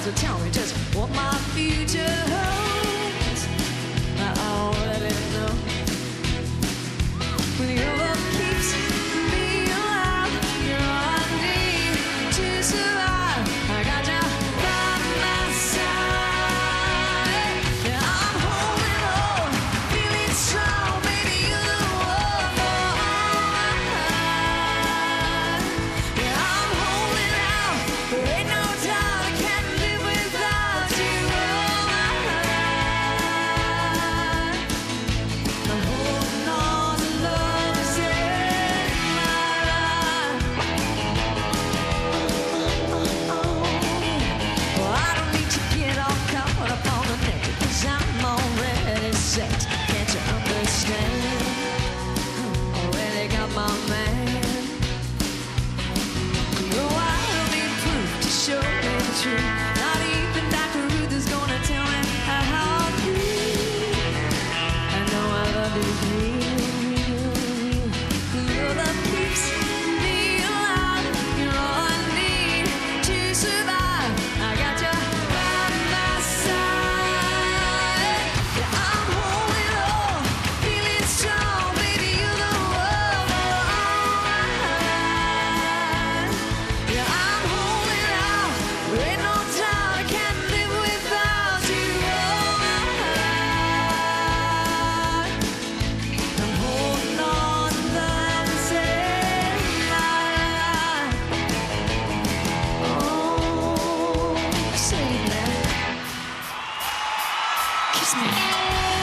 So tell me just what my future holds. I already know. When your love keeps me alive, you're all I need to survive. I got you by my side. Yeah, I'm holding on, feeling strong, baby, you're the one for all I have. Yeah, I'm holding out, there ain't no doubt I can't live without you. All I have. I'm holding on to love is in my life. Well, I don't need to get all caught up on the net, 'cause I'm already set. Can't you understand? Already got my man. No, I don't need proof to show me the truth. Not even Dr. Ruth is gonna tell me how I feel. I know I love you, your love keeps me alive. You're all I need to survive. I got you by my side. Yeah, I'm holding on, feeling strong, baby, you're the one for all I have. Yeah, I'm holding out, there ain't no doubt I can't live without you. All I have. I'm holding on to love is in my life. Oh, say that. Kiss me.